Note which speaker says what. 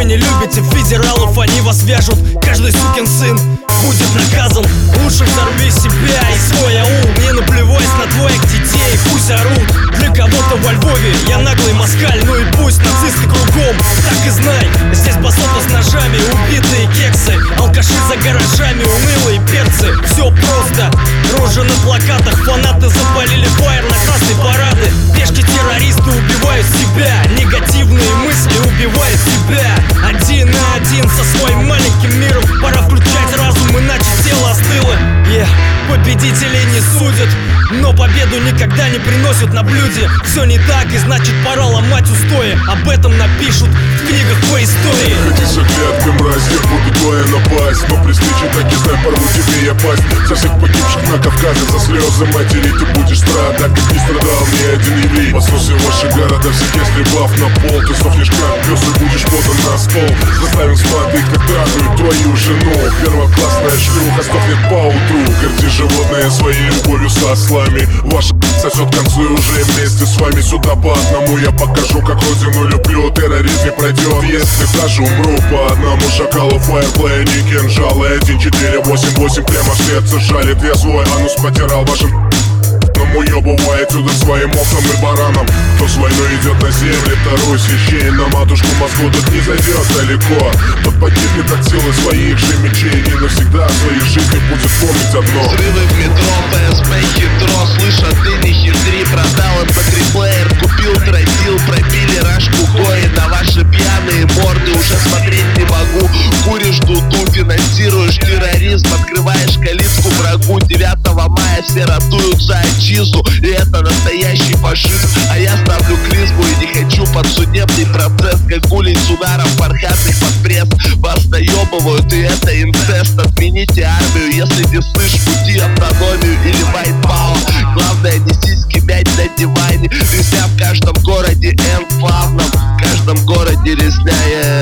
Speaker 1: вы не любите федералов, они вас вяжут. Каждый сукин сын будет наказан. Лучше взорви себя и свой аул. Не наплевать на твоих детей, пусть орут. Для кого-то во Львове я наглый москаль. Ну и пусть нацисты кругом, так и знай. Здесь басота с ножами, убитые кексы, алкаши за гаражами, унылые перцы. Все просто, рожи на плакатах, фанаты запалили фаер на красной парады. Пешки террористы убивают себя, негативные мысли убивают себя. Один на один со своим маленьким миром. Пора включать разум, иначе тело остыло. Победителей не судят, но победу никогда не приносят на блюде. Все не так, и значит пора ломать устои. Об этом напишут в книгах по истории.
Speaker 2: Ходи с оглядкой, мразь, я буду твоя напасть. Но при встрече так и знай, порву тебе я пасть. За всех погибших на Кавказе, за слезы матери ты будешь страдать, как не страдал ни один еврей. Послушай ваши города, всех истребав на пол. Ты сохнешь как пес и будешь подан на стол. Заставим смотреть, как трахают твою жену. Первоклассная шлюха сдохнет поутру. Горди животное своей любовью со ослами. Ваша сосет к концу и уже вместе с вами сюда по одному. Я покажу, как родину люблю. Терроризм не пройдет, если даже умру. По одному шакалу фаерплея, не кинжалы. 1488 прямо в сердце жалит. Я свой анус потирал вашим уебывая отсюда своим овцам и баранам. Кто с войной идет на земле, второй священник. На матушку Москву тут не зайдет далеко. Тот погибнет от силы своих же мечей. И навсегда в своей жизни будет помнить одно:
Speaker 3: взрывы в метро, ПСП, хитро. Слышь, а ты не хитри. Продал MP3-плеер, купил, тратил, пропили рашку кои. На ваши пьяные морды уже смотреть не могу. Куришь дуду, финансируешь терроризм, открываешь калитку врагу. 9 мая все ратуют за отчизну, и это настоящий фашизм. А я ставлю клизму и не хочу под судебный процесс. Как гулей с ударом бархатных под пресс. Вас наебывают, и это инцест. Отмените армию, если не слышь пути, автономию или white power. Главное, не сиськи мять на диване. Резня в каждом городе энфавном. В каждом городе резня.